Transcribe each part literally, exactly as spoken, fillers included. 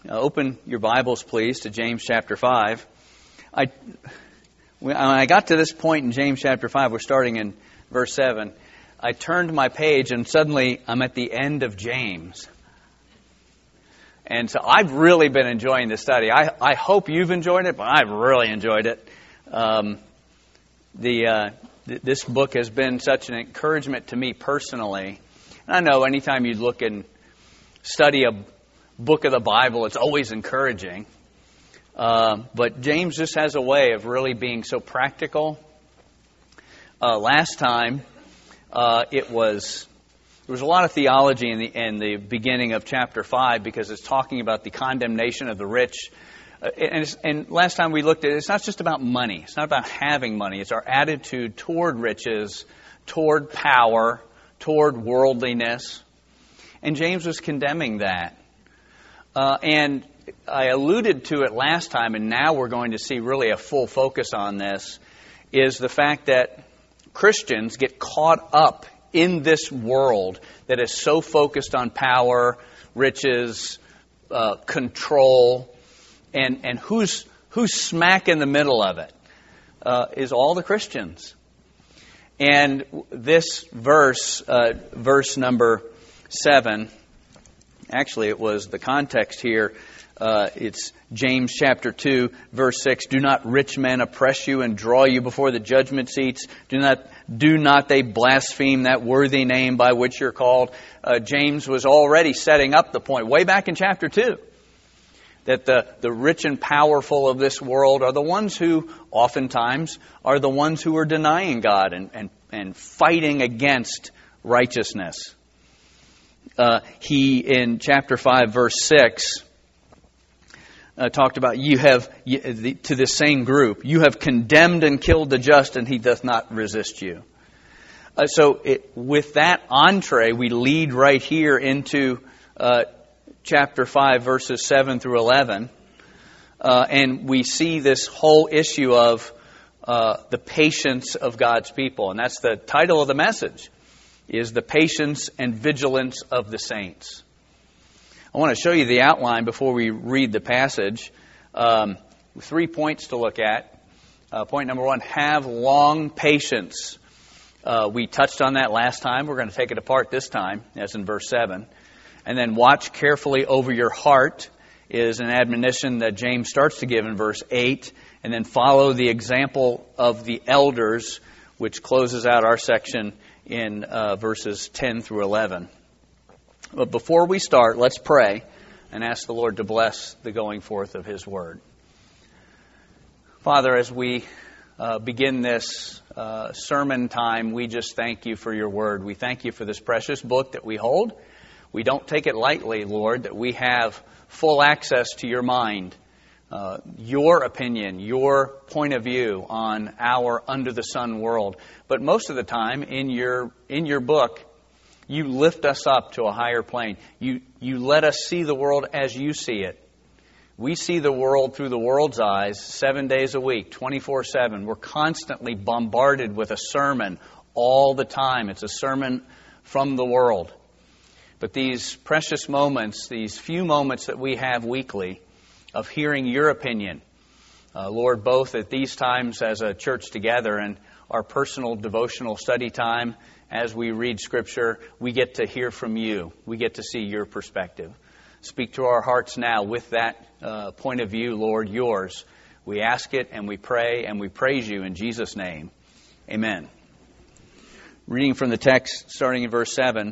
Uh, open your Bibles, please, to James chapter five. I, when I got to this point in James chapter five, we're starting in verse seven, I turned my page and suddenly I'm at the end of James. And so I've really been enjoying this study. I, I hope you've enjoyed it, but I've really enjoyed it. Um, the uh, th- This book has been such an encouragement to me personally. And I know anytime you look and study a book of the Bible, it's always encouraging. Uh, but James just has a way of really being so practical. Uh, last time, uh, it was there was a lot of theology in the in the beginning of chapter five because it's talking about the condemnation of the rich. Uh, and, it's, and last time we looked at it, it's not just about money. It's not about having money. It's our attitude toward riches, toward power, toward worldliness. And James was condemning that. Uh, and I alluded to it last time, and now we're going to see really a full focus on this, is the fact that Christians get caught up in this world that is so focused on power, riches, uh, control, and, and who's, who's smack in the middle of it uh, is all the Christians. And this verse, uh, verse number seven, actually, it was the context here. Uh, it's James chapter two, verse six. Do not rich men oppress you and draw you before the judgment seats. Do not do not they blaspheme that worthy name by which you're called. Uh, James was already setting up the point way back in chapter two that the, the rich and powerful of this world are the ones who oftentimes are the ones who are denying God and, and, and fighting against righteousness. Uh, he, in chapter five, verse six, uh, talked about, you have, you, the, to this same group, you have condemned and killed the just, and he doth not resist you. Uh, so it, with that entree, we lead right here into uh, chapter five, verses seven through eleven. Uh, and we see this whole issue of uh, the patience of God's people. And that's the title of the message, is the patience and vigilance of the saints. I want to show you the outline before we read the passage. Um, three points to look at. Uh, point number one, have long patience. Uh, we touched on that last time. We're going to take it apart this time, as in verse seven. And then watch carefully over your heart is an admonition that James starts to give in verse eight. And then follow the example of the elders, which closes out our section in uh, verses ten through eleven. But before we start, let's pray and ask the Lord to bless the going forth of His Word. Father, as we uh, begin this uh, sermon time, we just thank You for Your Word. We thank You for this precious book that we hold. We don't take it lightly, Lord, that we have full access to Your mind, Uh, your opinion, your point of view on our under-the-sun world. But most of the time, in your in your book, you lift us up to a higher plane. You you let us see the world as You see it. We see the world through the world's eyes, seven days a week, twenty-four seven. We're constantly bombarded with a sermon all the time. It's a sermon from the world. But these precious moments, these few moments that we have weekly, of hearing Your opinion, uh, Lord, both at these times as a church together and our personal devotional study time as we read Scripture, we get to hear from You. We get to see Your perspective. Speak to our hearts now with that uh, point of view, Lord, Yours. We ask it and we pray and we praise You in Jesus' name. Amen. Reading from the text starting in verse seven,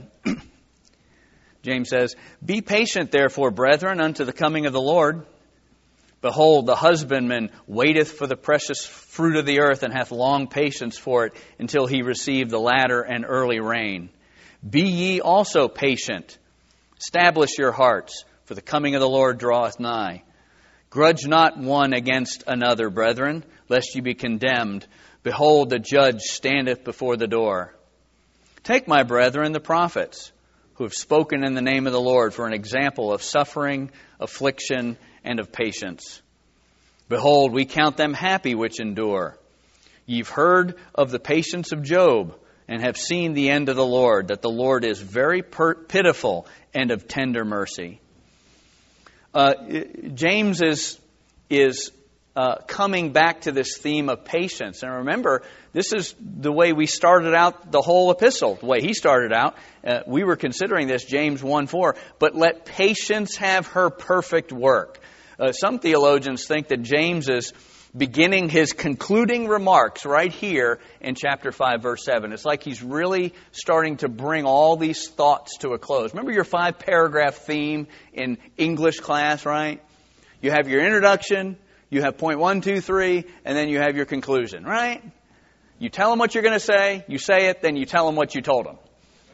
James says, Be patient, therefore, brethren, unto the coming of the Lord. Behold, the husbandman waiteth for the precious fruit of the earth, and hath long patience for it, until he receive the latter and early rain. Be ye also patient. Establish your hearts, for the coming of the Lord draweth nigh. Grudge not one against another, brethren, lest ye be condemned. Behold, the judge standeth before the door. Take, my brethren, the prophets, who have spoken in the name of the Lord, for an example of suffering, affliction, and of patience. Behold, we count them happy which endure. Ye've heard of the patience of Job, and have seen the end of the Lord, that the Lord is very per- pitiful and of tender mercy. Uh, James is is uh, coming back to this theme of patience. And remember, this is the way we started out the whole epistle, the way he started out. Uh, we were considering this, James one four, but let patience have her perfect work. Uh, some theologians think that James is beginning his concluding remarks right here in chapter five, verse seven. It's like he's really starting to bring all these thoughts to a close. Remember your five-paragraph theme in English class, right? You have your introduction, you have point one, two, three, and then you have your conclusion, right? You tell them what you're going to say, you say it, then you tell them what you told them.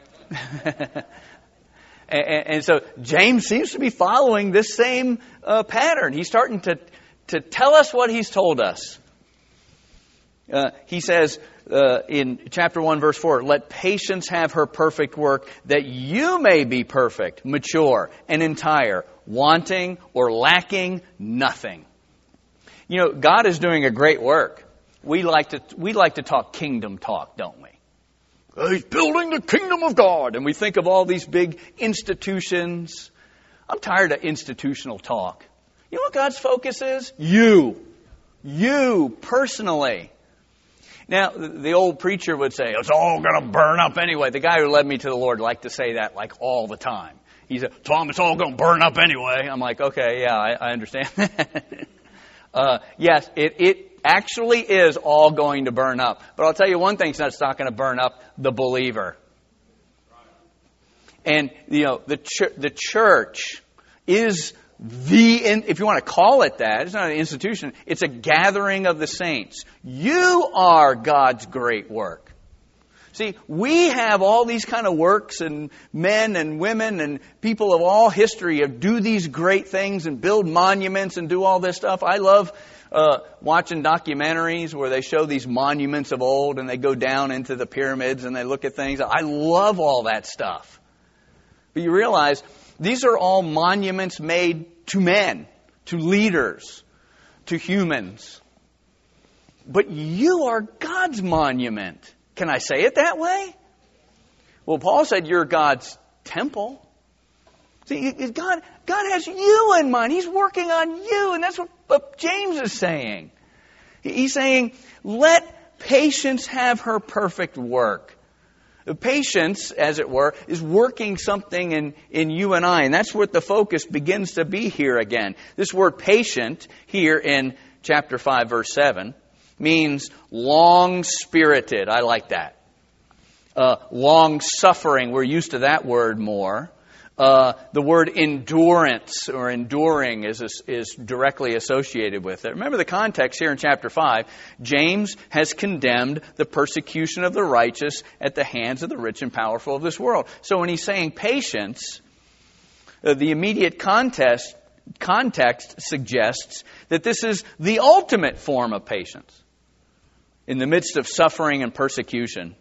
and, and so James seems to be following this same uh, pattern. He's starting to to tell us what he's told us. Uh, he says uh, in chapter one, verse four, let patience have her perfect work, that you may be perfect, mature, and entire, wanting or lacking nothing. You know, God is doing a great work. We like to we like to talk kingdom talk, don't we? He's building the kingdom of God. And we think of all these big institutions. I'm tired of institutional talk. You know what God's focus is? You. You, personally. Now, the old preacher would say, it's all going to burn up anyway. The guy who led me to the Lord liked to say that like all the time. He said, Tom, it's all going to burn up anyway. I'm like, okay, yeah, I, I understand that. uh, yes, it, it actually is all going to burn up. But I'll tell you one thing that's not going to burn up: the believer. And, you know, the ch- the church is the, if you want to call it that, it's not an institution, it's a gathering of the saints. You are God's great work. See, we have all these kind of works, and men and women and people of all history of do these great things and build monuments and do all this stuff. I love uh, watching documentaries where they show these monuments of old and they go down into the pyramids and they look at things. I love all that stuff. But you realize these are all monuments made to men, to leaders, to humans. But you are God's monument. Can I say it that way? Well, Paul said you're God's temple. See, God, God has you in mind. He's working on you. And that's what, what James is saying. He's saying, let patience have her perfect work. Patience, as it were, is working something in, in you and I. And that's what the focus begins to be here again. This word patient here in chapter five, verse seven, means long-spirited. I like that. Uh, long-suffering. We're used to that word more. Uh, the word endurance or enduring is, is directly associated with it. Remember the context here in chapter five. James has condemned the persecution of the righteous at the hands of the rich and powerful of this world. So when he's saying patience, uh, the immediate context, context suggests that this is the ultimate form of patience in the midst of suffering and persecution.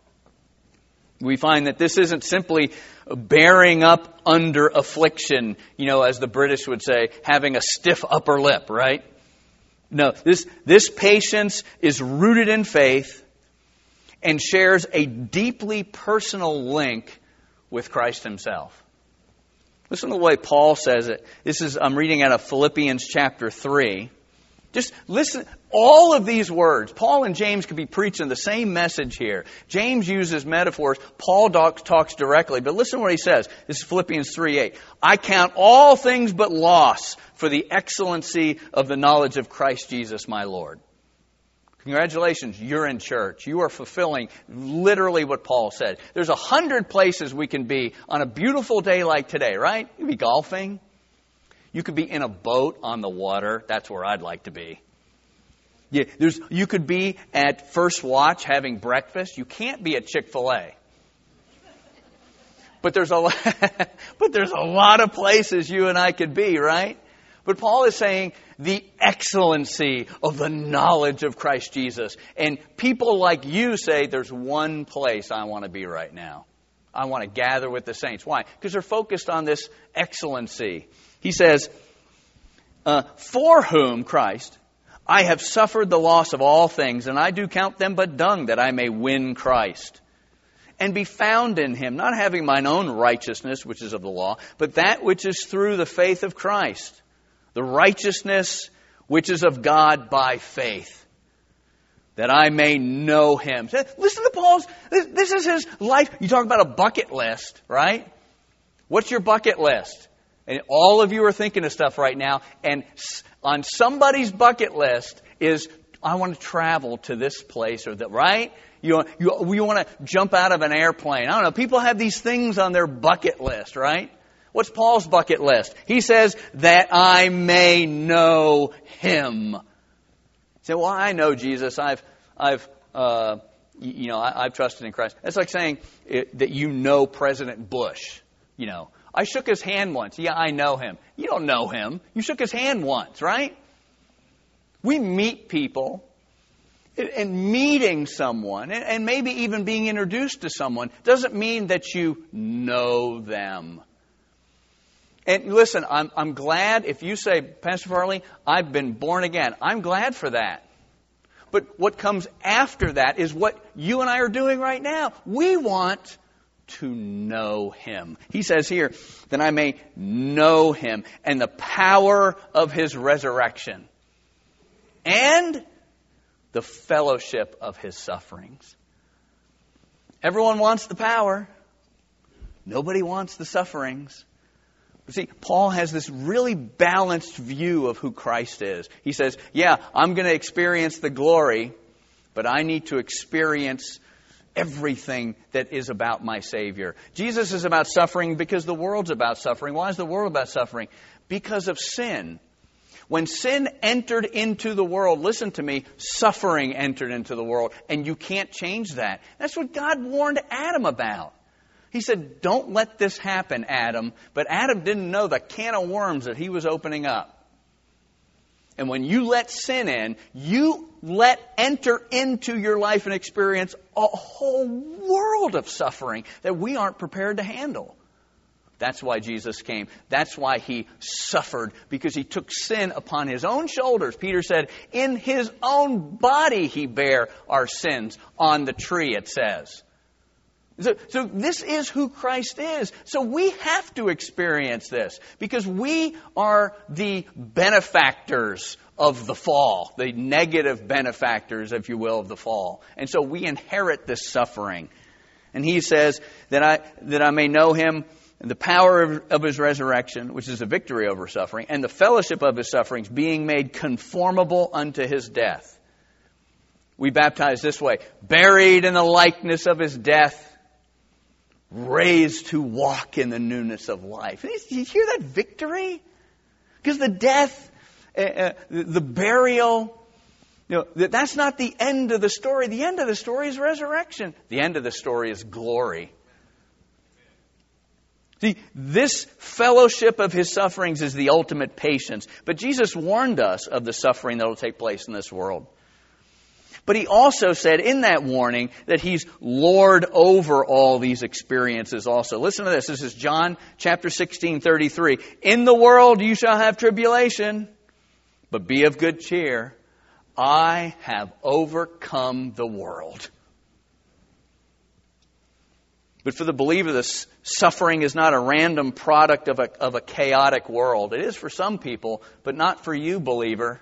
We find that this isn't simply bearing up under affliction, you know, as the British would say, having a stiff upper lip, right? No, this, this patience is rooted in faith and shares a deeply personal link with Christ Himself. Listen to the way Paul says it. This is, I'm reading out of Philippians chapter three. Just listen, all of these words, Paul and James could be preaching the same message here. James uses metaphors, Paul talks, talks directly, but listen to what he says. This is Philippians three eight. I count all things but loss for the excellency of the knowledge of Christ Jesus my Lord. Congratulations, you're in church. You are fulfilling literally what Paul said. There's a hundred places we can be on a beautiful day like today, right? You could be golfing. You could be in a boat on the water. That's where I'd like to be. Yeah, there's, you could be at First Watch having breakfast. You can't be at Chick-fil-A. But there's a lot, but there's a lot of places you and I could be, right? But Paul is saying the excellency of the knowledge of Christ Jesus. And people like you say, there's one place I want to be right now. I want to gather with the saints. Why? Because they're focused on this excellency. He says, uh, for whom, Christ, I have suffered the loss of all things, and I do count them but dung, that I may win Christ, and be found in Him, not having mine own righteousness, which is of the law, but that which is through the faith of Christ, the righteousness which is of God by faith, that I may know Him. Listen to Paul's, this is his life. You talk about a bucket list, right? What's your bucket list? And all of you are thinking of stuff right now, and on somebody's bucket list is, I want to travel to this place or that, right? You, you, you want to jump out of an airplane. I don't know. People have these things on their bucket list, right? What's Paul's bucket list? He says, that I may know Him. You say, well, I know Jesus. I've, I've, uh, you know, I, I've trusted in Christ. That's like saying it, that you know President Bush. You know, I shook his hand once. Yeah, I know him. You don't know him. You shook his hand once, right? We meet people. And meeting someone, and maybe even being introduced to someone, doesn't mean that you know them. And listen, I'm, I'm glad if you say, Pastor Farley, I've been born again. I'm glad for that. But what comes after that is what you and I are doing right now. We want to know Him. He says here, that I may know Him and the power of His resurrection. And the fellowship of His sufferings. Everyone wants the power. Nobody wants the sufferings. But see, Paul has this really balanced view of who Christ is. He says, yeah, I'm going to experience the glory, but I need to experience everything that is about my Savior. Jesus is about suffering because the world's about suffering. Why is the world about suffering? Because of sin. When sin entered into the world, listen to me, suffering entered into the world, and you can't change that. That's what God warned Adam about. He said, don't let this happen, Adam. But Adam didn't know the can of worms that he was opening up. And when you let sin in, you let enter into your life and experience a whole world of suffering that we aren't prepared to handle. That's why Jesus came. That's why He suffered, because He took sin upon His own shoulders. Peter said, in His own body He bare our sins on the tree, it says. So, so this is who Christ is. So we have to experience this, because we are the benefactors of the fall, the negative benefactors, if you will, of the fall. And so we inherit this suffering. And He says that I, that I may know Him, the power of, of His resurrection, which is the victory over suffering, and the fellowship of His sufferings, being made conformable unto His death. We baptize this way: buried in the likeness of His death, raised to walk in the newness of life. Do you hear that victory? Because the death, uh, the burial, you know, that's not the end of the story. The end of the story is resurrection. The end of the story is glory. See, this fellowship of His sufferings is the ultimate patience. But Jesus warned us of the suffering that will take place in this world. But He also said in that warning that He's Lord over all these experiences also. Listen to this. This is John chapter sixteen, thirty-three. In the world you shall have tribulation, but be of good cheer. I have overcome the world. But for the believer, this suffering is not a random product of a, of a chaotic world. It is for some people, but not for you, believer.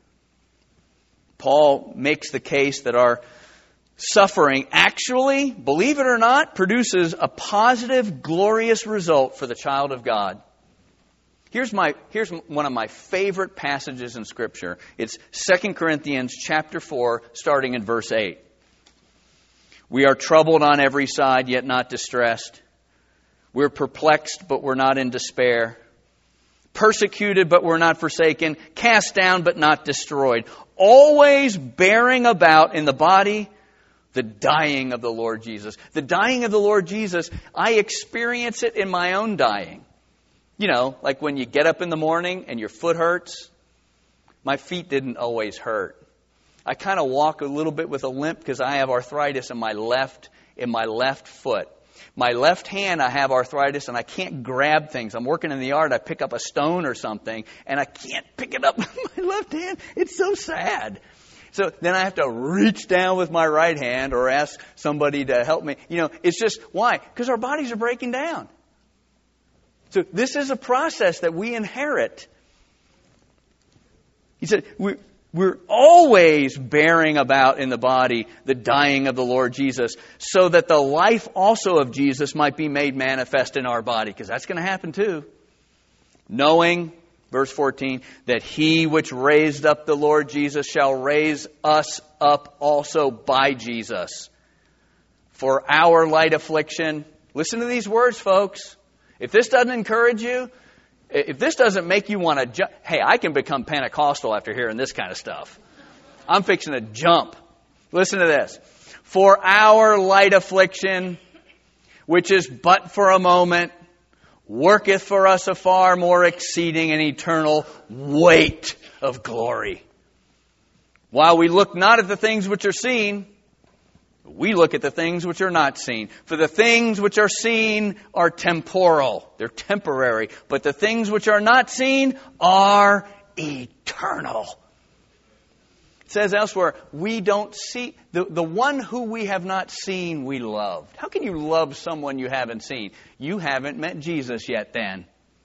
Paul makes the case that our suffering actually, believe it or not, produces a positive, glorious result for the child of God. Here's my here's one of my favorite passages in Scripture. It's Second Corinthians chapter four, starting in verse eight. We are troubled on every side, yet not distressed. We're perplexed, but we're not in despair. Persecuted, but we're not forsaken. Cast down, but not destroyed. Always bearing about in the body the dying of the Lord Jesus. The dying of the Lord Jesus, I experience it in my own dying. You know, like when you get up in the morning and your foot hurts. My feet didn't always hurt. I kind of walk a little bit with a limp because I have arthritis in my left in my left foot. My left hand, I have arthritis and I can't grab things. I'm working in the yard, I pick up a stone or something and I can't pick it up with my left hand. It's so sad. So then I have to reach down with my right hand or ask somebody to help me. You know, it's just, why? Because our bodies are breaking down. So this is a process that we inherit. He said, we, we're always bearing about in the body the dying of the Lord Jesus, so that the life also of Jesus might be made manifest in our body. Because that's going to happen too. Knowing, verse fourteen, that He which raised up the Lord Jesus shall raise us up also by Jesus. For our light affliction. Listen to these words, folks. If this doesn't encourage you, if this doesn't make you want to jump, hey, I can become Pentecostal after hearing this kind of stuff. I'm fixing to jump. Listen to this. For our light affliction, which is but for a moment, worketh for us a far more exceeding and eternal weight of glory. While we look not at the things which are seen, we look at the things which are not seen. For the things which are seen are temporal. They're temporary. But the things which are not seen are eternal. It says elsewhere, we don't see, the, the one who we have not seen, we loved. How can you love someone you haven't seen? You haven't met Jesus yet then.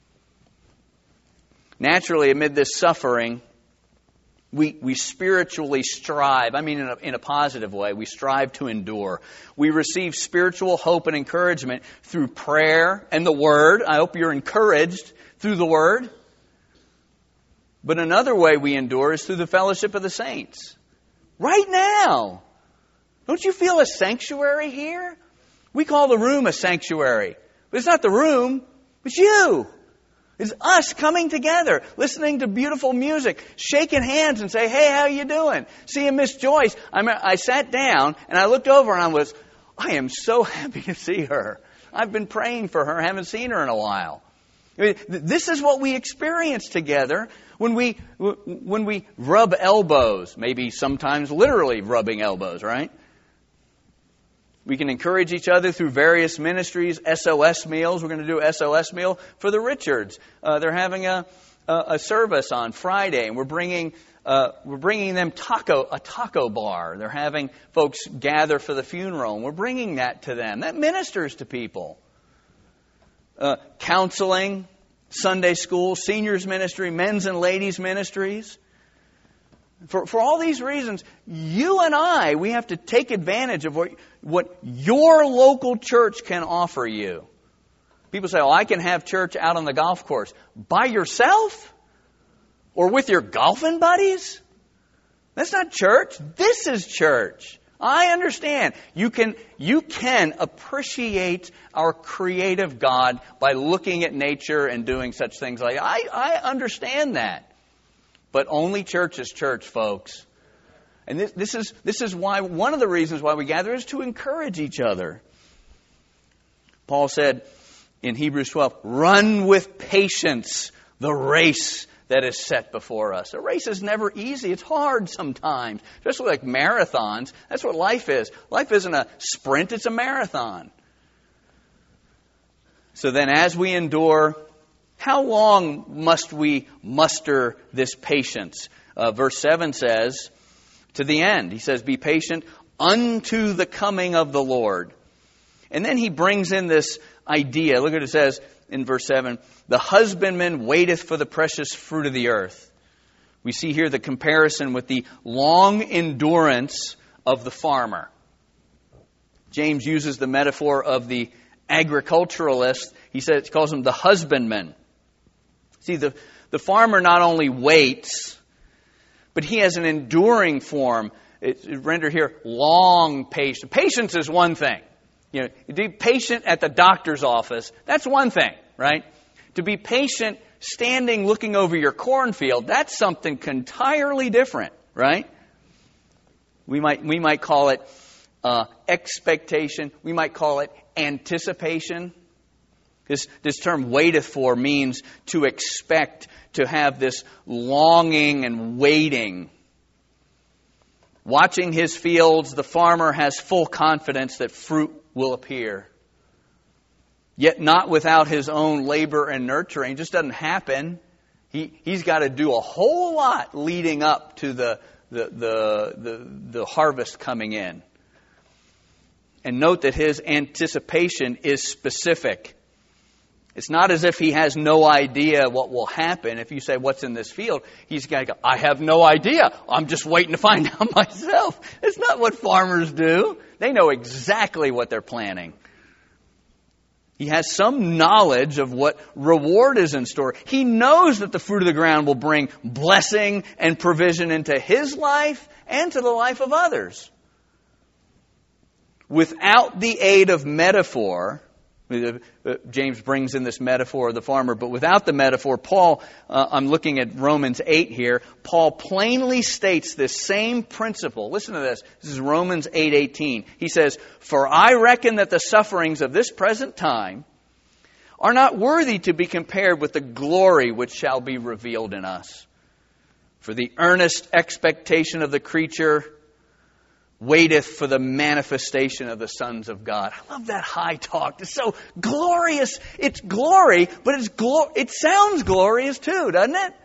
Naturally, amid this suffering, We we spiritually strive. I mean, in a, in a positive way. We strive to endure. We receive spiritual hope and encouragement through prayer and the Word. I hope you're encouraged through the Word. But another way we endure is through the fellowship of the saints. Right now. Don't you feel a sanctuary here? We call the room a sanctuary. But it's not the room. It's you. It's us coming together, listening to beautiful music, shaking hands and say, hey, how you doing? Seeing Miss Joyce. I mean, I sat down and I looked over and I was, I am so happy to see her. I've been praying for her. I haven't seen her in a while. I mean, this is what we experience together when we when we rub elbows, maybe sometimes literally rubbing elbows, right? We can encourage each other through various ministries, S O S meals. We're going to do S O S meal for the Richards. Uh, they're having a, a a service on Friday, and we're bringing uh, we're bringing them taco a taco bar. They're having folks gather for the funeral, and we're bringing that to them. That ministers to people. Uh, counseling, Sunday school, seniors ministry, men's and ladies ministries. For for all these reasons, you and I, we have to take advantage of what, what your local church can offer you. People say, oh, I can have church out on the golf course. By yourself? Or with your golfing buddies? That's not church. This is church. I understand. You can, you can appreciate our creative God by looking at nature and doing such things like that. I, I understand that. But only church is church, folks. And this, this is this is why one of the reasons why we gather is to encourage each other. Paul said in Hebrews twelve, run with patience the race that is set before us. A race is never easy. It's hard sometimes. Especially like marathons. That's what life is. Life isn't a sprint, it's a marathon. So then as we endure, how long must we muster this patience? Uh, verse seven says, to the end. He says, be patient unto the coming of the Lord. And then he brings in this idea. Look what it says in verse seven. The husbandman waiteth for the precious fruit of the earth. We see here the comparison with the long endurance of the farmer. James uses the metaphor of the agriculturalist. He says, he calls him the husbandman. See, the, the farmer not only waits, but he has an enduring form. It's rendered here long patience. Patience is one thing. You know, to be patient at the doctor's office, that's one thing, right? To be patient standing looking over your cornfield, that's something entirely different, right? We might we might call it uh, expectation. We might call it anticipation. This, this term waiteth for means to expect, to have this longing and waiting. Watching his fields, the farmer has full confidence that fruit will appear. Yet not without his own labor and nurturing. It just doesn't happen. He, he's got to do a whole lot leading up to the, the, the, the, the harvest coming in. And note that his anticipation is specific. It's not as if he has no idea what will happen. If you say, what's in this field? He's got to go, I have no idea. I'm just waiting to find out myself. It's not what farmers do. They know exactly what they're planting. He has some knowledge of what reward is in store. He knows that the fruit of the ground will bring blessing and provision into his life and to the life of others. Without the aid of metaphor, James brings in this metaphor of the farmer, but without the metaphor, Paul, uh, I'm looking at Romans eight here, Paul plainly states this same principle. Listen to this. This is Romans eight eighteen. He says, "For I reckon that the sufferings of this present time are not worthy to be compared with the glory which shall be revealed in us. For the earnest expectation of the creature waiteth for the manifestation of the sons of God." I love that high talk. It's so glorious. It's glory, but it's glo- it sounds glorious too, doesn't it?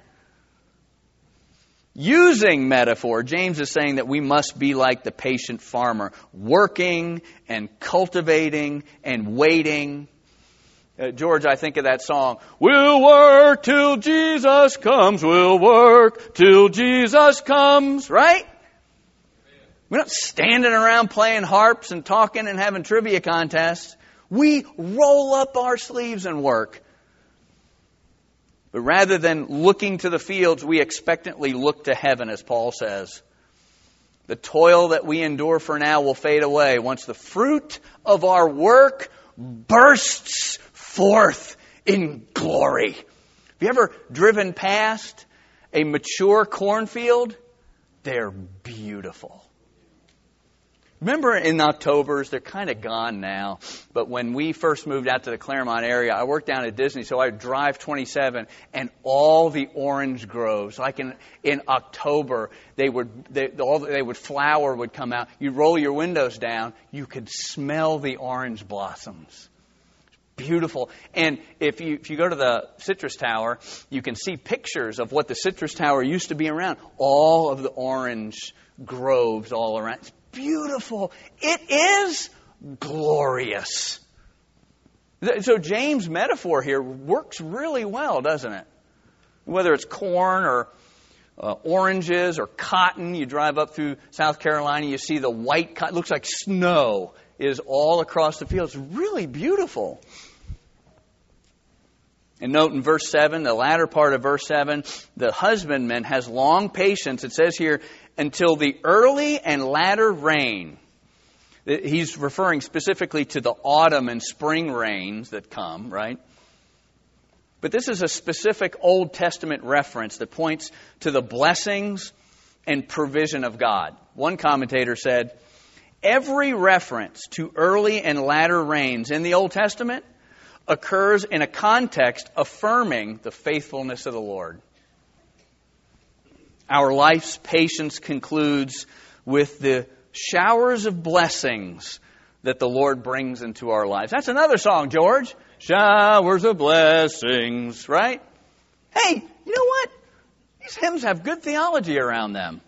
Using metaphor, James is saying that we must be like the patient farmer, working and cultivating and waiting. Uh, George, I think of that song, "We'll work till Jesus comes, we'll work till Jesus comes," right? We're not standing around playing harps and talking and having trivia contests. We roll up our sleeves and work. But rather than looking to the fields, we expectantly look to heaven, as Paul says. The toil that we endure for now will fade away once the fruit of our work bursts forth in glory. Have you ever driven past a mature cornfield? They're beautiful. Remember in October's, they're kind of gone now, but when we first moved out to the Claremont area, I worked down at Disney, so I would drive twenty-seven, and all the orange groves, like in, in October, they would they, all they would flower would come out. You'd roll your windows down, you could smell the orange blossoms. Beautiful. And if you if you go to the Citrus Tower, you can see pictures of what the Citrus Tower used to be around. All of the orange groves all around. It's beautiful. It is glorious. So James' metaphor here works really well, doesn't it? Whether it's corn or uh, oranges or cotton, you drive up through South Carolina, you see the white cotton. It looks like snow is all across the field. It's really beautiful. And note in verse seven, the latter part of verse seven, the husbandman has long patience. It says here, until the early and latter rain. He's referring specifically to the autumn and spring rains that come, right? But this is a specific Old Testament reference that points to the blessings and provision of God. One commentator said, every reference to early and latter rains in the Old Testament occurs in a context affirming the faithfulness of the Lord. Our life's patience concludes with the showers of blessings that the Lord brings into our lives. That's another song, George. Showers of blessings, right? Hey, you know what? These hymns have good theology around them.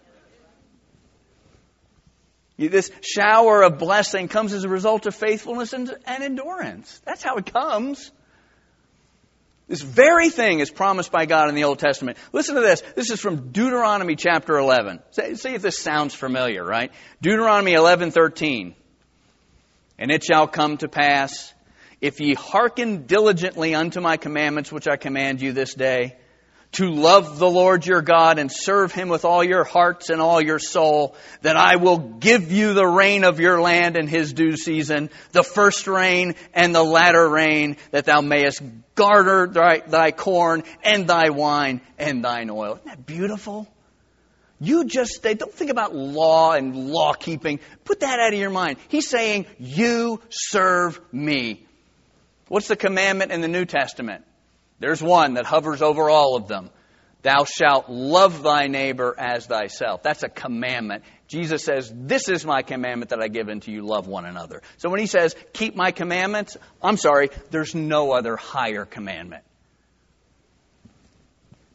This shower of blessing comes as a result of faithfulness and, and endurance. That's how it comes. This very thing is promised by God in the Old Testament. Listen to this. This is from Deuteronomy chapter eleven. See if this sounds familiar, right? Deuteronomy eleven thirteen. And it shall come to pass, if ye hearken diligently unto my commandments, which I command you this day, to love the Lord your God and serve Him with all your hearts and all your soul, that I will give you the rain of your land in His due season, the first rain and the latter rain, that thou mayest garner thy, thy corn and thy wine and thine oil. Isn't that beautiful? You just stay, don't think about law and law keeping. Put that out of your mind. He's saying, you serve me. What's the commandment in the New Testament? There's one that hovers over all of them. Thou shalt love thy neighbor as thyself. That's a commandment. Jesus says, this is my commandment that I give unto you, love one another. So when He says, keep my commandments, I'm sorry, there's no other higher commandment.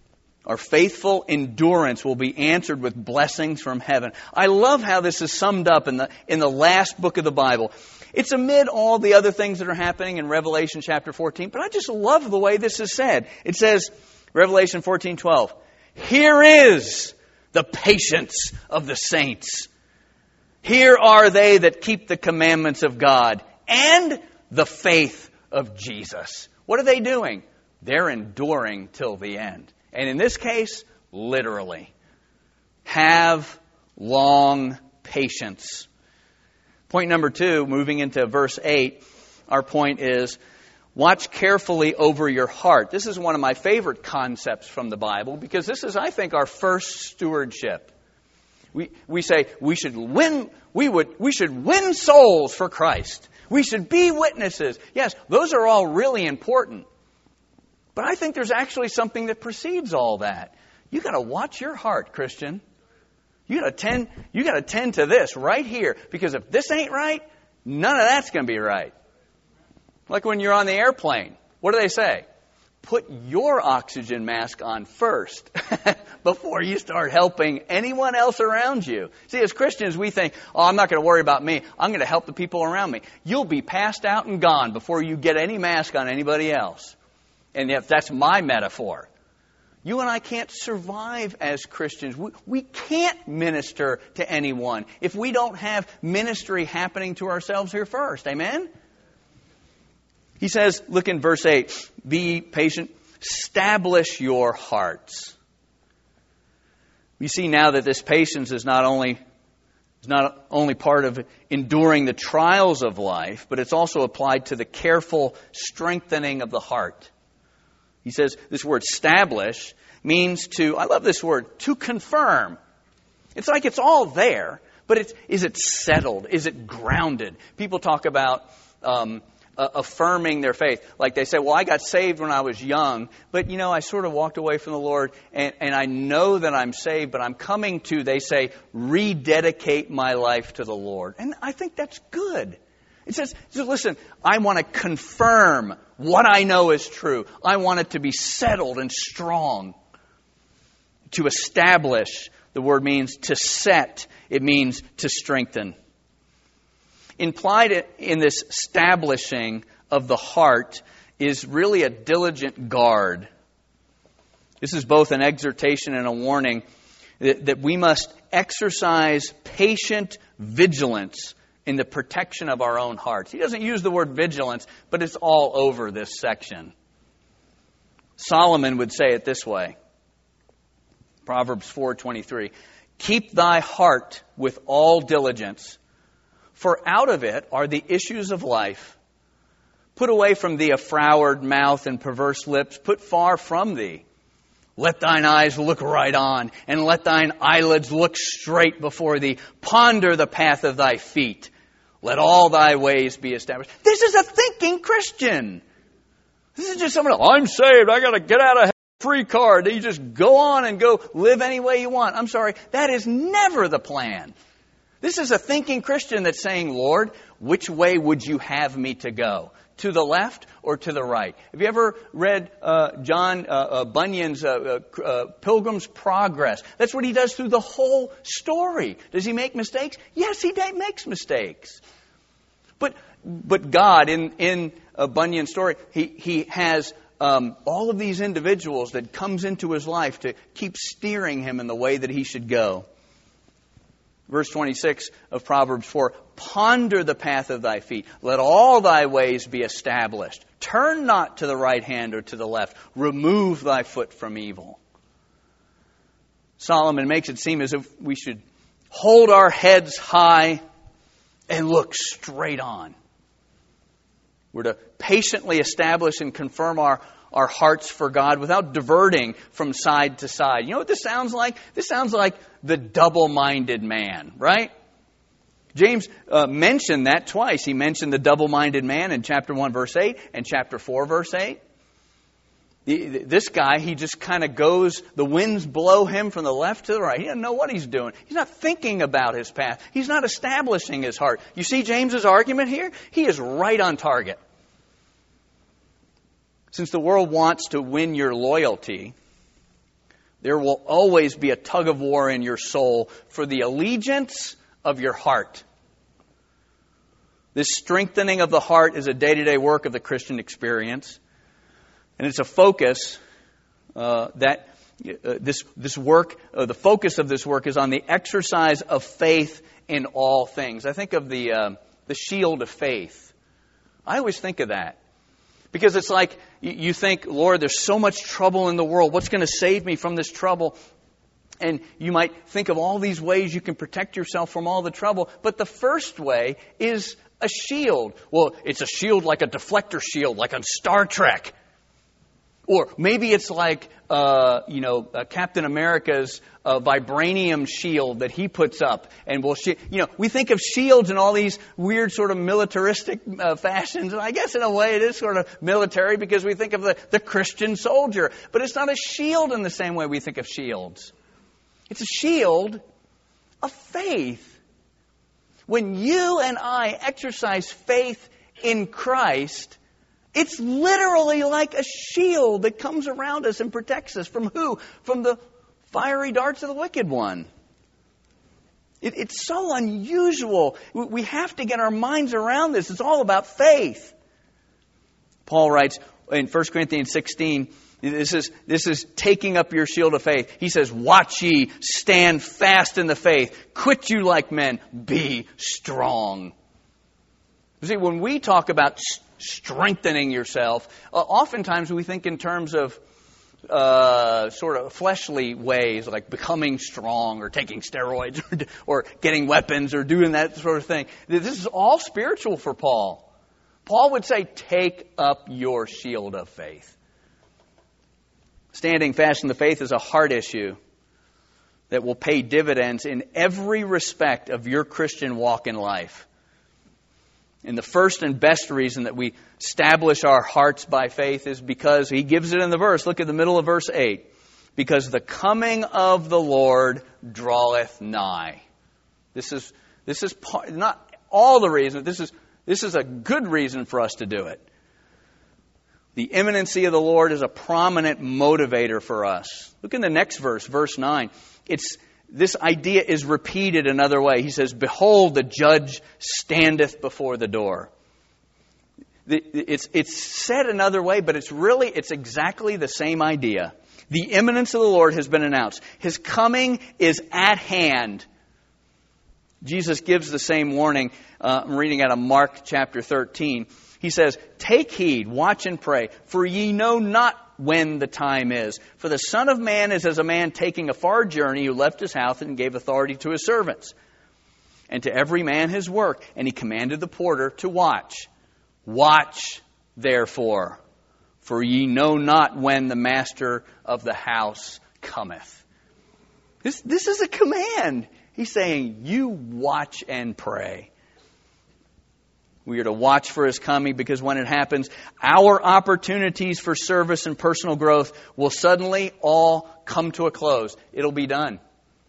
Our faithful endurance will be answered with blessings from heaven. I love how this is summed up in the, in the last book of the Bible. It's amid all the other things that are happening in Revelation chapter fourteen, but I just love the way this is said. It says, Revelation fourteen twelve, here is the patience of the saints. Here are they that keep the commandments of God and the faith of Jesus. What are they doing? They're enduring till the end. And in this case, literally. Have long patience. Point number two, moving into verse eight, our point is, watch carefully over your heart. This is one of my favorite concepts from the Bible because this is, I think, our first stewardship. We we say we should win we would we should win souls for Christ. We should be witnesses. Yes, those are all really important. But I think there's actually something that precedes all that. You got to watch your heart, Christian. You got to tend you got to tend to this right here, because if this ain't right, none of that's going to be right. Like when you're on the airplane, what do they say? Put your oxygen mask on first before you start helping anyone else around you. See, as Christians, we think, oh, I'm not going to worry about me. I'm going to help the people around me. You'll be passed out and gone before you get any mask on anybody else. And if that's my metaphor. You and I can't survive as Christians. We, we can't minister to anyone if we don't have ministry happening to ourselves here first. Amen? He says, look in verse eight, be patient, establish your hearts. We see now that this patience is not only is not only part of enduring the trials of life, but it's also applied to the careful strengthening of the heart. He says this word establish means to, I love this word, to confirm. It's like it's all there, but it's, is it settled? Is it grounded? People talk about um, uh, affirming their faith. Like they say, well, I got saved when I was young, but, you know, I sort of walked away from the Lord, and, and I know that I'm saved, but I'm coming to, they say, rededicate my life to the Lord. And I think that's good. It says, so listen, I want to confirm what I know is true. I want it to be settled and strong. To establish, the word means to set. It means to strengthen. Implied in this establishing of the heart is really a diligent guard. This is both an exhortation and a warning that, that we must exercise patient vigilance in the protection of our own hearts. He doesn't use the word vigilance, but it's all over this section. Solomon would say it this way. Proverbs four twenty-three. Keep thy heart with all diligence, for out of it are the issues of life. Put away from thee a froward mouth and perverse lips. Put far from thee. Let thine eyes look right on, and let thine eyelids look straight before thee. Ponder the path of thy feet. Let all thy ways be established. This is a thinking Christian. This is just someone else. I'm saved. I got to get out of free card. You just go on and go live any way you want. I'm sorry. That is never the plan. This is a thinking Christian that's saying, Lord, which way would you have me to go? To the left or to the right? Have you ever read uh, John uh, uh, Bunyan's uh, uh, uh, Pilgrim's Progress? That's what he does through the whole story. Does he make mistakes? Yes, he makes mistakes. But but God, in in uh, Bunyan's story, he he has um, all of these individuals that comes into his life to keep steering him in the way that he should go. Verse twenty-six of Proverbs four, ponder the path of thy feet. Let all thy ways be established. Turn not to the right hand or to the left. Remove thy foot from evil. Solomon makes it seem as if we should hold our heads high and look straight on. We're to patiently establish and confirm our our hearts for God without diverting from side to side. You know what this sounds like? This sounds like the double-minded man, right? James uh, mentioned that twice. He mentioned the double-minded man in chapter one, verse eight, and chapter four, verse eight. The, this guy, he just kind of goes, the winds blow him from the left to the right. He doesn't know what he's doing. He's not thinking about his path. He's not establishing his heart. You see James's argument here? He is right on target. Since the world wants to win your loyalty, There will always be a tug of war in your soul for the allegiance of your heart. This strengthening of the heart is a day-to-day work of the Christian experience. And it's a focus uh, that uh, this this work, uh, the focus of this work is on the exercise of faith in all things. I think of the uh, the shield of faith. I always think of that. Because it's like you think, Lord, there's so much trouble in the world. What's going to save me from this trouble? And you might think of all these ways you can protect yourself from all the trouble. But the first way is a shield. Well, it's a shield like a deflector shield, like on Star Trek. Or maybe it's like, uh, you know, uh, Captain America's uh, vibranium shield that he puts up. And we'll, sh- you know, we think of shields in all these weird sort of militaristic uh, fashions. And I guess in a way it is sort of military because we think of the, the Christian soldier. But it's not a shield in the same way we think of shields. It's a shield of faith. When you and I exercise faith in Christ, it's literally like a shield that comes around us and protects us from who? From the fiery darts of the wicked one. It, it's so unusual. We have to get our minds around this. It's all about faith. Paul writes in First Corinthians sixteen, this is, this is taking up your shield of faith. He says, watch ye, stand fast in the faith. Quit you like men, be strong. You see, when we talk about strengthening yourself, uh, oftentimes we think in terms of uh, sort of fleshly ways, like becoming strong or taking steroids or, or getting weapons or doing that sort of thing. This is all spiritual for Paul. Paul would say, take up your shield of faith. Standing fast in the faith is a heart issue that will pay dividends in every respect of your Christian walk in life. And the first and best reason that we establish our hearts by faith is because he gives it in the verse. Look at the middle of verse eight. Because the coming of the Lord draweth nigh. This is this is part, not all the reason. This is this is a good reason for us to do it. The imminency of the Lord is a prominent motivator for us. Look in the next verse, verse nine. It's This idea is repeated another way. He says, behold, the judge standeth before the door. It's, it's said another way, but it's really, it's exactly the same idea. The imminence of the Lord has been announced. His coming is at hand. Jesus gives the same warning. Uh, I'm reading out of Mark chapter thirteen. He says, take heed, watch and pray, for ye know not when the time is. For the Son of Man is as a man taking a far journey who left his house and gave authority to his servants, and to every man his work. And he commanded the porter to watch. Watch, therefore, for ye know not when the master of the house cometh. This, this is a command. He's saying, you watch and pray. We are to watch for His coming because when it happens, our opportunities for service and personal growth will suddenly all come to a close. It'll be done.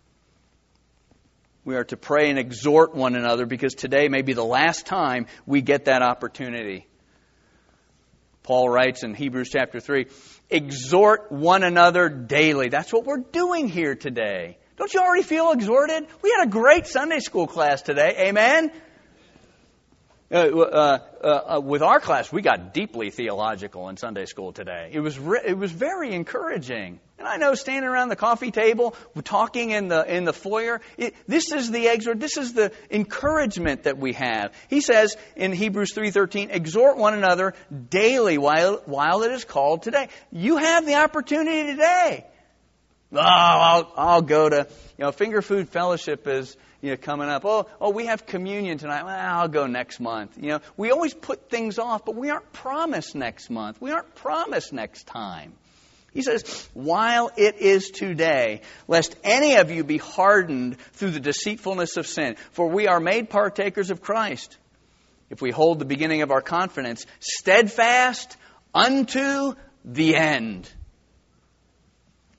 We are to pray and exhort one another because today may be the last time we get that opportunity. Paul writes in Hebrews chapter three, exhort one another daily. That's what we're doing here today. Don't you already feel exhorted? We had a great Sunday school class today. Amen? Uh, uh, uh, with our class, we got deeply theological in Sunday school today. It was re- it was very encouraging. And I know standing around the coffee table, talking in the in the foyer, it, this is the exhort. This is the encouragement that we have. He says in Hebrews three thirteen, exhort one another daily while while it is called today. You have the opportunity today. Oh, I'll I'll go to you know Finger Food Fellowship is. You know, coming up, oh, oh, we have communion tonight. Well, I'll go next month. You know, we always put things off, but we aren't promised next month. We aren't promised next time. He says, while it is today, lest any of you be hardened through the deceitfulness of sin, for we are made partakers of Christ. If we hold the beginning of our confidence steadfast unto the end.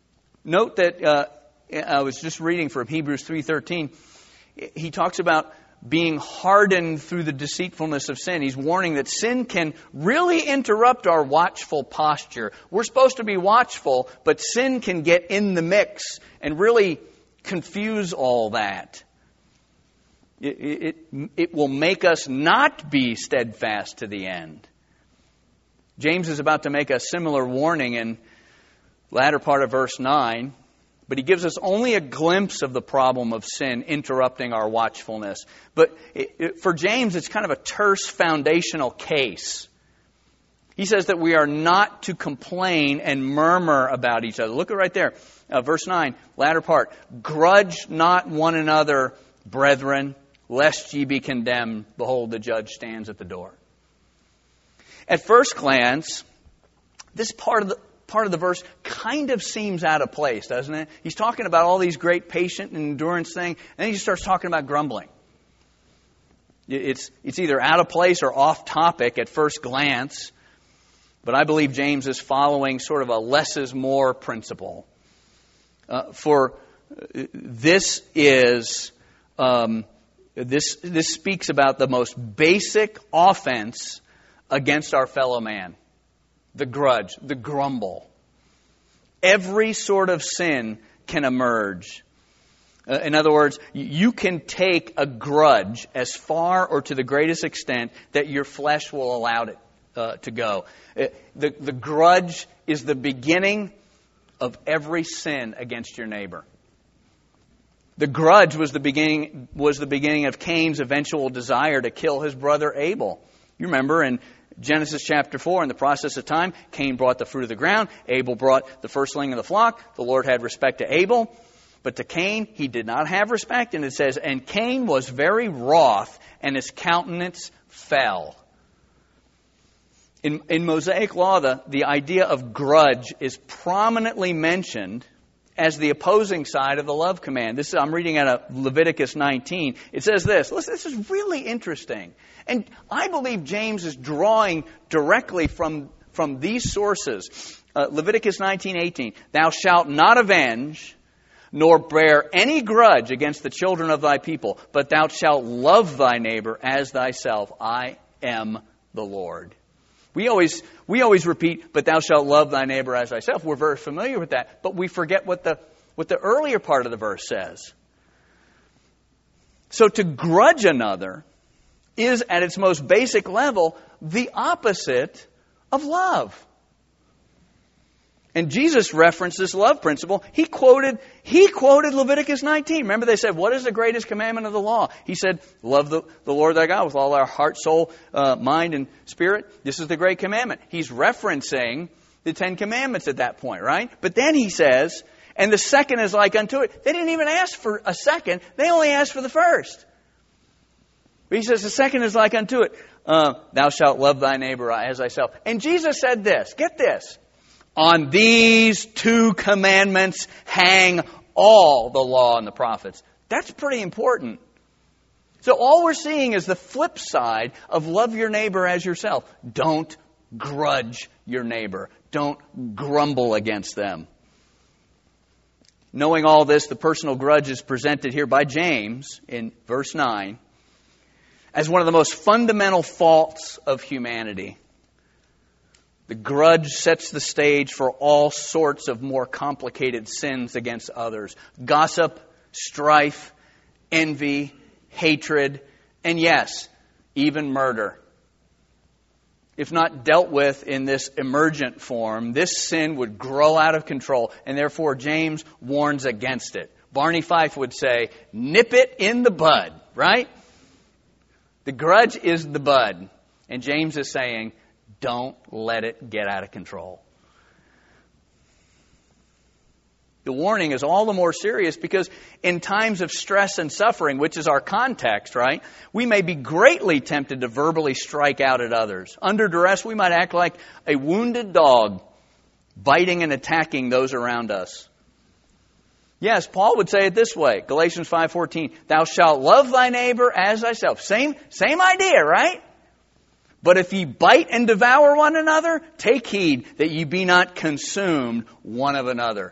Note that uh, I was just reading from Hebrews three thirteen. He talks about being hardened through the deceitfulness of sin. He's warning that sin can really interrupt our watchful posture. We're supposed to be watchful, but sin can get in the mix and really confuse all that. It, it, it will make us not be steadfast to the end. James is about to make a similar warning in the latter part of verse nine. But he gives us only a glimpse of the problem of sin interrupting our watchfulness. But it, it, for James, it's kind of a terse foundational case. He says that we are not to complain and murmur about each other. Look at right there, uh, verse nine, latter part. Grudge not one another, brethren, lest ye be condemned. Behold, the judge stands at the door. At first glance, this part of the part of the verse kind of seems out of place, doesn't it? He's talking about all these great patient and endurance things, and then he starts talking about grumbling. It's, it's either out of place or off topic at first glance, but I believe James is following sort of a less is more principle. Uh, for this is, um, this, this speaks about the most basic offense against our fellow man. The grudge, the grumble. Every sort of sin can emerge. Uh, in other words, you can take a grudge as far or to the greatest extent that your flesh will allow it uh, to go. Uh, the, the grudge is the beginning of every sin against your neighbor. The grudge was the beginning was the beginning of Cain's eventual desire to kill his brother Abel. You remember in Genesis chapter four, in the process of time, Cain brought the fruit of the ground. Abel brought the firstling of the flock. The Lord had respect to Abel. But to Cain, he did not have respect. And it says, and Cain was very wroth, and his countenance fell. In, in Mosaic law, the, the idea of grudge is prominently mentioned as the opposing side of the love command. This is, I'm reading out of Leviticus nineteen. It says this. Listen, this is really interesting. And I believe James is drawing directly from, from these sources. Uh, Leviticus nineteen eighteen. Thou shalt not avenge, nor bear any grudge against the children of thy people, but thou shalt love thy neighbor as thyself. I am the Lord. We always we always repeat, but thou shalt love thy neighbor as thyself. We're very familiar with that, but we forget what the what the earlier part of the verse says. So to grudge another is, at its most basic level, the opposite of love. And Jesus referenced this love principle. He quoted, he quoted Leviticus nineteen. Remember they said, what is the greatest commandment of the law? He said, love the, the Lord thy God with all our heart, soul, uh, mind, and spirit. This is the great commandment. He's referencing the Ten Commandments at that point, right? But then he says, and the second is like unto it. They didn't even ask for a second. They only asked for the first. But he says, the second is like unto it. Uh, thou shalt love thy neighbor as thyself. And Jesus said this. Get this. On these two commandments hang all the law and the prophets. That's pretty important. So all we're seeing is the flip side of love your neighbor as yourself. Don't grudge your neighbor. Don't grumble against them. Knowing all this, the personal grudge is presented here by James in verse nine as one of the most fundamental faults of humanity. The grudge sets the stage for all sorts of more complicated sins against others. Gossip, strife, envy, hatred, and yes, even murder. If not dealt with in this emergent form, this sin would grow out of control, and therefore James warns against it. Barney Fife would say, nip it in the bud, right? The grudge is the bud. And James is saying, don't let it get out of control. The warning is all the more serious because in times of stress and suffering, which is our context, right, we may be greatly tempted to verbally strike out at others. Under duress, we might act like a wounded dog, biting and attacking those around us. Yes, Paul would say it this way, Galatians five fourteen, thou shalt love thy neighbor as thyself. Same, same idea, right? But if ye bite and devour one another, take heed that ye be not consumed one of another.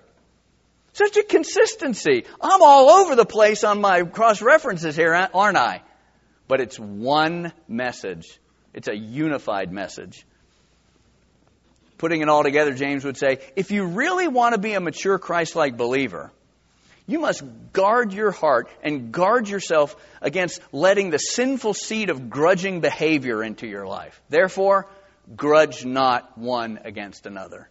Such a consistency. I'm all over the place on my cross references here, aren't I? But it's one message. It's a unified message. Putting it all together, James would say, if you really want to be a mature Christ-like believer, you must guard your heart and guard yourself against letting the sinful seed of grudging behavior into your life. Therefore, grudge not one against another.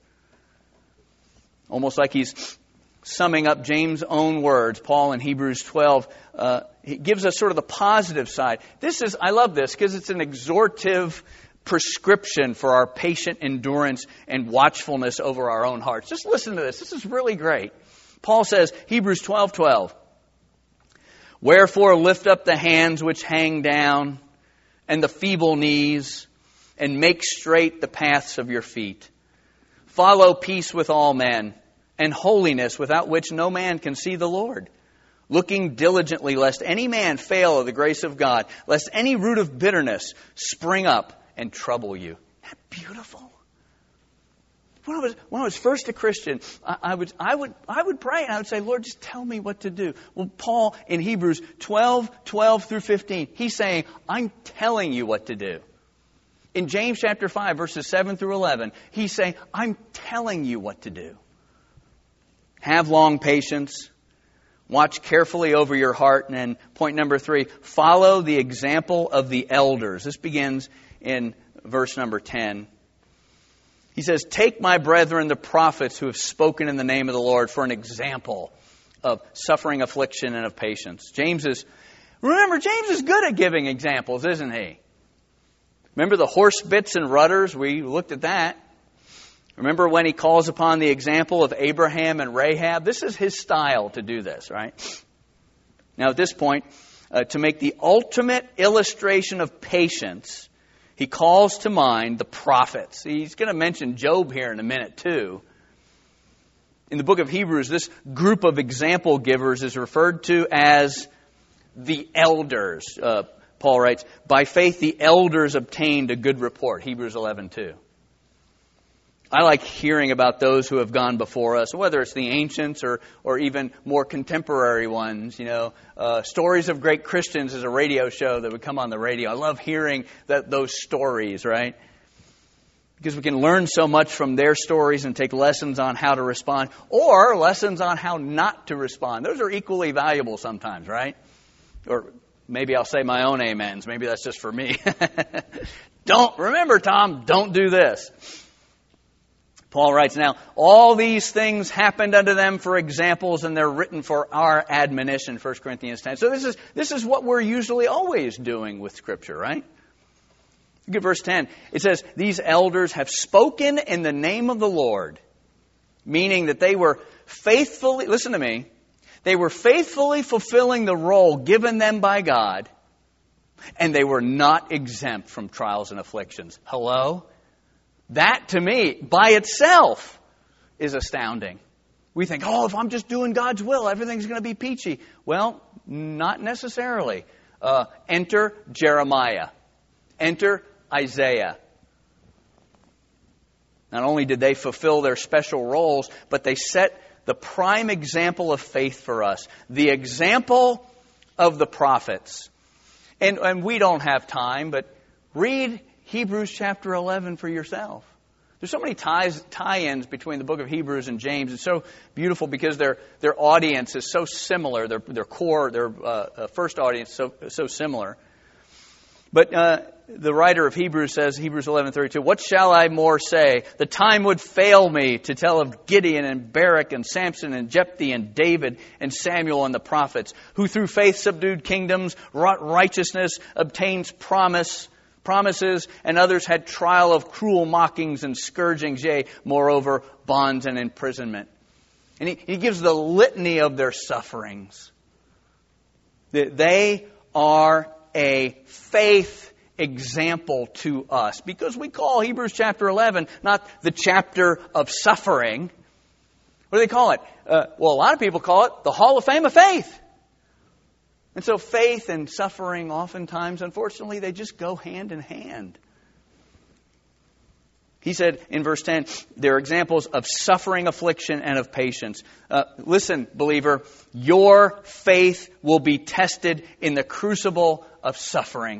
Almost like he's summing up James' own words, Paul in Hebrews twelve, uh, he gives us sort of the positive side. This is, I love this because it's an exhortive prescription for our patient endurance and watchfulness over our own hearts. Just listen to this. This is really great. Paul says, Hebrews twelve twelve, wherefore lift up the hands which hang down and the feeble knees, and make straight the paths of your feet. Follow peace with all men, and holiness without which no man can see the Lord. Looking diligently lest any man fail of the grace of God, lest any root of bitterness spring up and trouble you. Isn't that beautiful? When I was when I was first a Christian, I, I would I would I would pray and I would say, Lord, just tell me what to do. Well, Paul in Hebrews twelve, twelve through fifteen, he's saying, I'm telling you what to do. In James chapter five, verses seven through eleven, he's saying, I'm telling you what to do. Have long patience. Watch carefully over your heart. And then point number three, follow the example of the elders. This begins in verse number ten. He says, take my brethren, the prophets who have spoken in the name of the Lord, for an example of suffering, affliction, and of patience. James is, remember, James is good at giving examples, isn't he? Remember the horse bits and rudders? We looked at that. Remember when he calls upon the example of Abraham and Rahab? This is his style to do this, right? Now at this point, uh, to make the ultimate illustration of patience, he calls to mind the prophets. He's going to mention Job here in a minute too. In the book of Hebrews, this group of example givers is referred to as the elders. Uh, Paul writes, by faith the elders obtained a good report. Hebrews eleven two. I like hearing about those who have gone before us, whether it's the ancients or or even more contemporary ones. You know, uh, Stories of Great Christians is a radio show that would come on the radio. I love hearing that those stories, right? Because we can learn so much from their stories and take lessons on how to respond, or lessons on how not to respond. Those are equally valuable sometimes, right? Or maybe I'll say my own amens. Maybe that's just for me. Don't remember, Tom. Don't do this. Paul writes, now, all these things happened unto them for examples, and they're written for our admonition, First Corinthians ten. So this is this is what we're usually always doing with Scripture, right? Look at verse ten. It says, these elders have spoken in the name of the Lord, meaning that they were faithfully, listen to me, they were faithfully fulfilling the role given them by God, and they were not exempt from trials and afflictions. Hello? That, to me, by itself, is astounding. We think, oh, if I'm just doing God's will, everything's going to be peachy. Well, not necessarily. Uh, enter Jeremiah. Enter Isaiah. Not only did they fulfill their special roles, but they set the prime example of faith for us. The example of the prophets. And, and we don't have time, but read Hebrews chapter eleven for yourself. There's so many ties, tie-ins between the book of Hebrews and James. It's so beautiful because their their audience is so similar. Their their core, their uh, first audience, so so similar. But uh, the writer of Hebrews says, Hebrews eleven thirty-two, what shall I more say? The time would fail me to tell of Gideon and Barak and Samson and Jephthah and David and Samuel and the prophets, who through faith subdued kingdoms, wrought righteousness, obtained promise. promises, and others had trial of cruel mockings and scourgings, yea, moreover, bonds and imprisonment. And he, he gives the litany of their sufferings. They are a faith example to us, because we call Hebrews chapter eleven not the chapter of suffering. What do they call it? Uh, well, a lot of people call it the Hall of Fame of Faith. And so faith and suffering, oftentimes, unfortunately, they just go hand in hand. He said in verse ten, there are examples of suffering, affliction, and of patience. Uh, listen, believer, your faith will be tested in the crucible of suffering.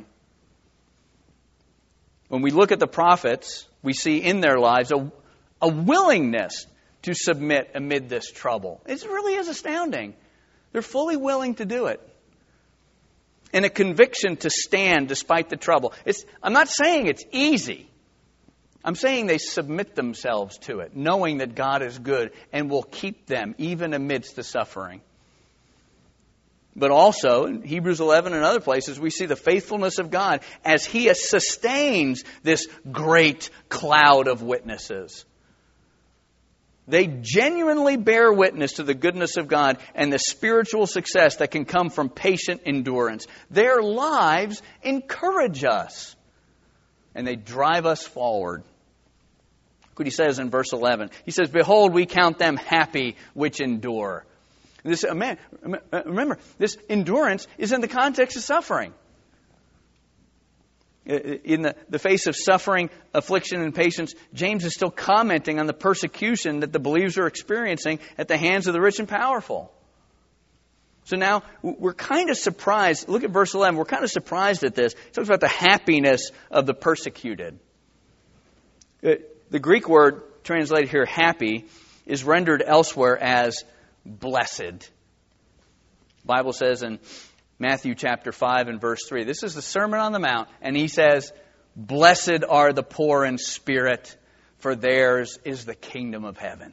When we look at the prophets, we see in their lives a, a willingness to submit amid this trouble. It really is astounding. They're fully willing to do it. And a conviction to stand despite the trouble. It's, I'm not saying it's easy. I'm saying they submit themselves to it, knowing that God is good and will keep them even amidst the suffering. But also, in Hebrews eleven and other places, we see the faithfulness of God as He sustains this great cloud of witnesses. They genuinely bear witness to the goodness of God and the spiritual success that can come from patient endurance. Their lives encourage us, and they drive us forward. Look what he says in verse eleven. He says, "Behold, we count them happy which endure." This, man, remember, this endurance is in the context of suffering. In the, the face of suffering, affliction, and patience, James is still commenting on the persecution that the believers are experiencing at the hands of the rich and powerful. So now we're kind of surprised. Look at verse eleven. We're kind of surprised at this. It talks about the happiness of the persecuted. The Greek word translated here, happy, is rendered elsewhere as blessed. The Bible says in Matthew chapter five and verse three, this is the Sermon on the Mount, and he says, "Blessed are the poor in spirit, for theirs is the kingdom of heaven."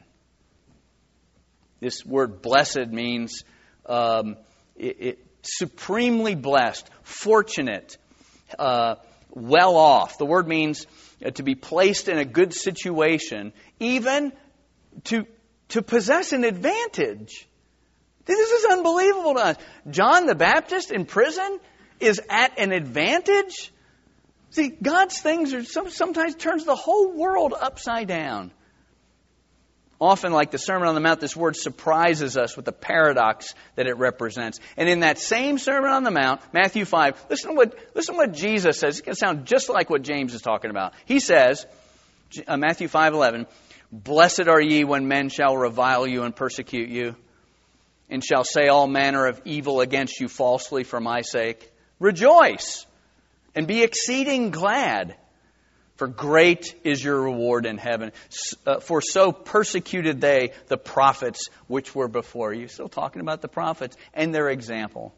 This word blessed means um, it, it, supremely blessed, fortunate, uh, well off. The word means uh, to be placed in a good situation, even to, to possess an advantage. This is unbelievable to us. John the Baptist in prison is at an advantage. See, God's things are sometimes turns the whole world upside down. Often, like the Sermon on the Mount, this word surprises us with the paradox that it represents. And in that same Sermon on the Mount, Matthew five, listen to what, listen to what Jesus says. It's going to sound just like what James is talking about. He says, uh, Matthew five eleven, "Blessed are ye when men shall revile you and persecute you, and shall say all manner of evil against you falsely for my sake. Rejoice, and be exceeding glad, for great is your reward in heaven. Uh, for so persecuted they the prophets which were before you." Still talking about the prophets and their example.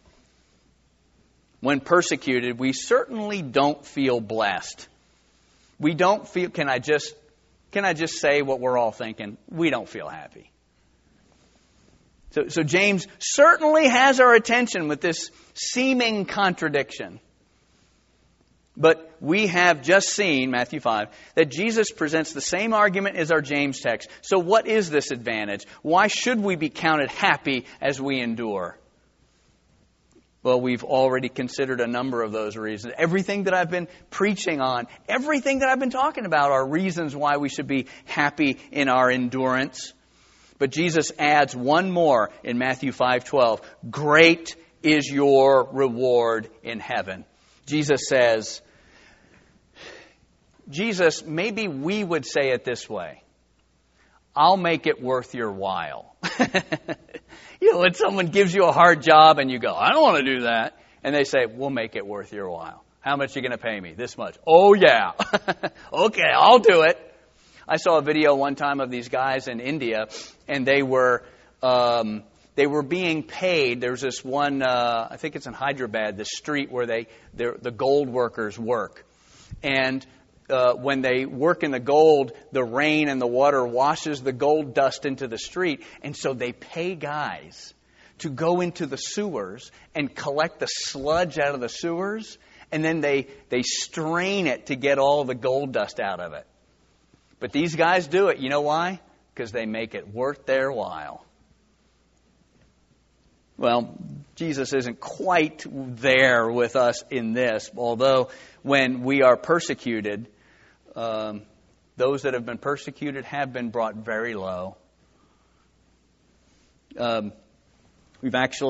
When persecuted, we certainly don't feel blessed. We don't feel, can I just, can I just say what we're all thinking? We don't feel happy. So, so James certainly has our attention with this seeming contradiction. But we have just seen, Matthew five, that Jesus presents the same argument as our James text. So what is this advantage? Why should we be counted happy as we endure? Well, we've already considered a number of those reasons. Everything that I've been preaching on, everything that I've been talking about are reasons why we should be happy in our endurance. But Jesus adds one more in Matthew five twelve. Great is your reward in heaven. Jesus says, Jesus, maybe we would say it this way. I'll make it worth your while. You know, when someone gives you a hard job and you go, I don't want to do that. And they say, we'll make it worth your while. How much are you going to pay me? This much. Oh, yeah. Okay, I'll do it. I saw a video one time of these guys in India, and they were um, they were being paid. There's this one, uh, I think it's in Hyderabad, the street where they the gold workers work. And uh, when they work in the gold, the rain and the water washes the gold dust into the street. And so they pay guys to go into the sewers and collect the sludge out of the sewers. And then they, they strain it to get all the gold dust out of it. But these guys do it. You know why? Because they make it worth their while. Well, Jesus isn't quite there with us in this, although when we are persecuted, um, those that have been persecuted have been brought very low. Um, we've actually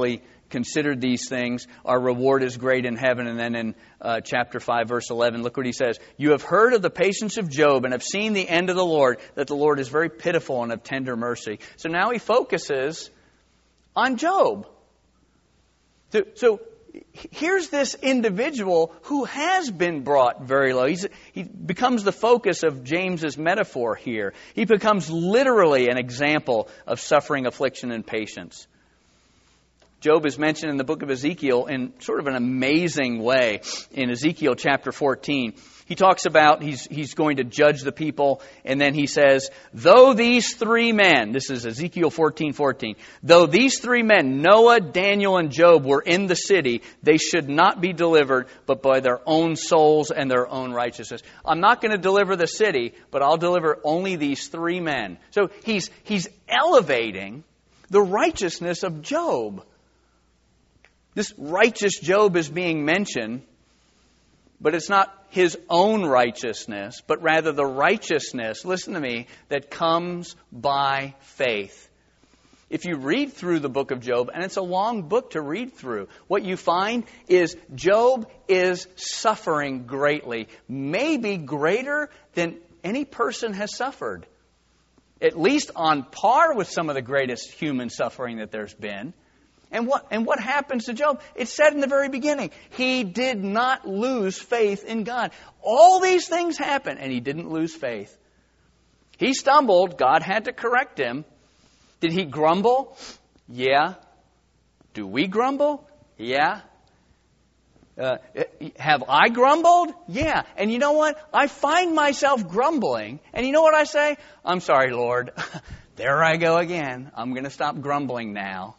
considered these things, our reward is great in heaven. And then in uh, chapter five, verse eleven, look what he says. You have heard of the patience of Job and have seen the end of the Lord, that the Lord is very pitiful and of tender mercy. So now he focuses on Job. So, so here's this individual who has been brought very low. He's, he becomes the focus of James's metaphor here. He becomes literally an example of suffering, affliction, and patience. Job is mentioned in the book of Ezekiel in sort of an amazing way. In Ezekiel chapter fourteen, he talks about he's he's going to judge the people, and then he says, though these three men, this is Ezekiel fourteen fourteen, though these three men, Noah, Daniel, and Job, were in the city, they should not be delivered, but by their own souls and their own righteousness. I'm not going to deliver the city, but I'll deliver only these three men. So he's he's elevating the righteousness of Job. This righteous Job is being mentioned, but it's not his own righteousness, but rather the righteousness, listen to me, that comes by faith. If you read through the book of Job, and it's a long book to read through, what you find is Job is suffering greatly, maybe greater than any person has suffered. At least on par with some of the greatest human suffering that there's been. And what and what happens to Job? It said in the very beginning, he did not lose faith in God. All these things happened, and he didn't lose faith. He stumbled. God had to correct him. Did he grumble? Yeah. Do we grumble? Yeah. Uh, have I grumbled? Yeah. And you know what? I find myself grumbling. And you know what I say? I'm sorry, Lord. There I go again. I'm going to stop grumbling now.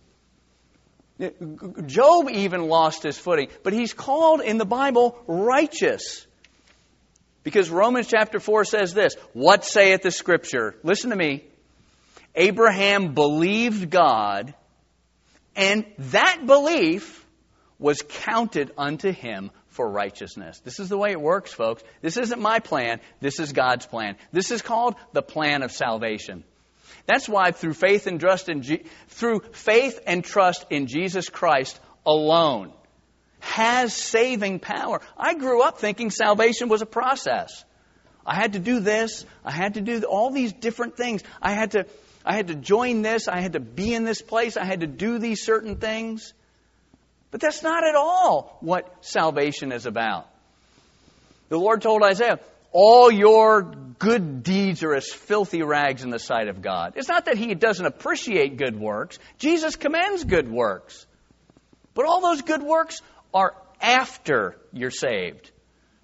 Job even lost his footing, but he's called in the Bible righteous. Because Romans chapter four says this, what saith the Scripture? Listen to me. Abraham believed God, and that belief was counted unto him for righteousness. This is the way it works, folks. This isn't my plan. This is God's plan. This is called the plan of salvation. That's why through faith and trust in Je- through faith and trust in Jesus Christ alone has saving power. I grew up thinking salvation was a process. I had to do this. I had to do all these different things. I had to I had to join this. I had to be in this place. I had to do these certain things. But that's not at all what salvation is about. The Lord told Isaiah, all your good deeds are as filthy rags in the sight of God. It's not that He doesn't appreciate good works. Jesus commends good works. But all those good works are after you're saved.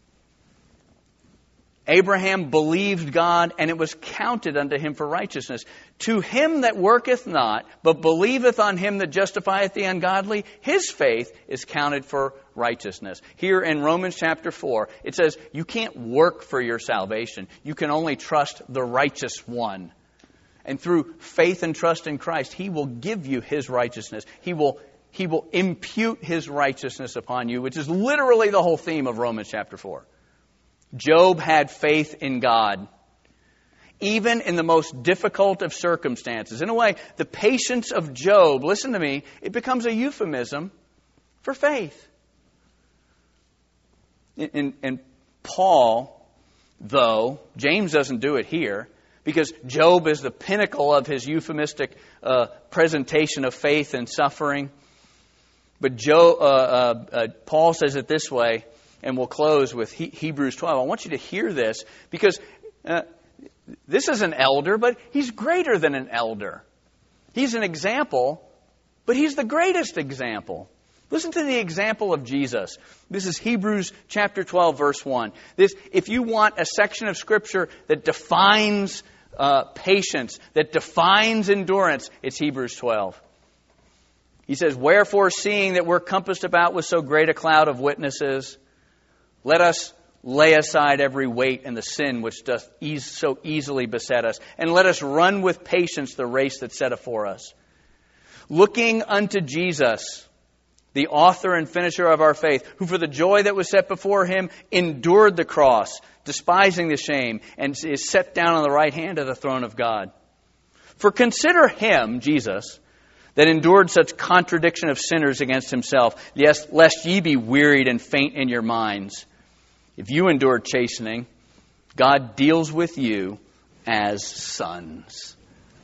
Abraham believed God, and it was counted unto him for righteousness. To him that worketh not, but believeth on him that justifieth the ungodly, his faith is counted for righteousness. Here in Romans chapter four, it says you can't work for your salvation. You can only trust the righteous one. And through faith and trust in Christ, He will give you His righteousness. He will, He will impute His righteousness upon you, which is literally the whole theme of Romans chapter four. Job had faith in God, even in the most difficult of circumstances. In a way, the patience of Job, listen to me, it becomes a euphemism for faith. And, and Paul, though, James doesn't do it here, because Job is the pinnacle of his euphemistic uh, presentation of faith and suffering. But Job, uh, uh, uh, Paul says it this way, and we'll close with he- Hebrews twelve. I want you to hear this, because uh, this is an elder, but he's greater than an elder. He's an example, but he's the greatest example. Listen to the example of Jesus. This is Hebrews chapter twelve, verse one. This, if you want a section of Scripture that defines uh, patience, that defines endurance, it's Hebrews twelve. He says, wherefore, seeing that we're compassed about with so great a cloud of witnesses, let us lay aside every weight and the sin which doth ease, so easily beset us, and let us run with patience the race that's set afore us. Looking unto Jesus, the author and finisher of our faith, who for the joy that was set before Him endured the cross, despising the shame, and is set down on the right hand of the throne of God. For consider Him, Jesus, that endured such contradiction of sinners against himself, yes, lest ye be wearied and faint in your minds. If you endure chastening, God deals with you as sons.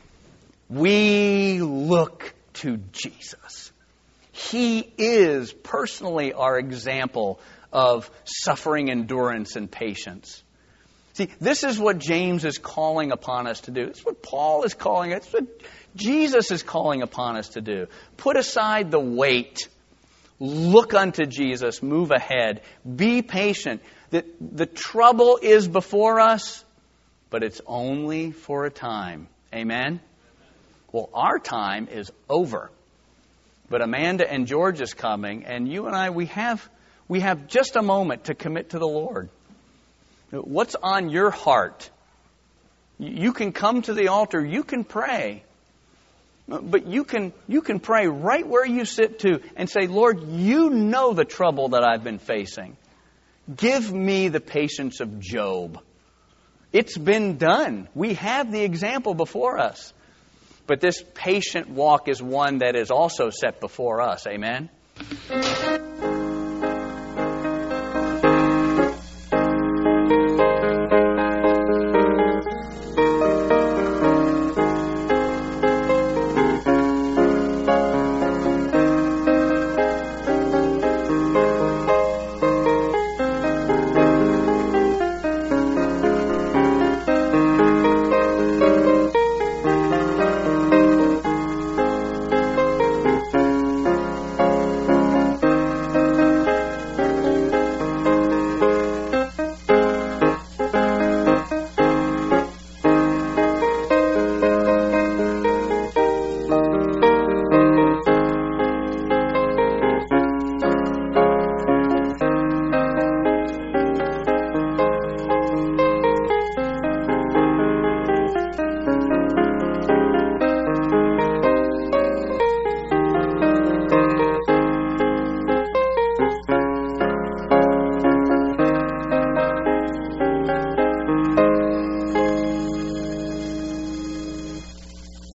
We look to Jesus. He is personally our example of suffering endurance and patience. See, this is what James is calling upon us to do. This is what Paul is calling us. This is what Jesus is calling upon us to do. Put aside the weight. Look unto Jesus. Move ahead. Be patient. The, the trouble is before us, but it's only for a time. Amen? Well, our time is over. But Amanda and George is coming, and you and I, we have, we have just a moment to commit to the Lord. What's on your heart? You can come to the altar. You can pray. But you can you can pray right where you sit too and say, Lord, you know the trouble that I've been facing. Give me the patience of Job. It's been done. We have the example before us. But this patient walk is one that is also set before us. Amen?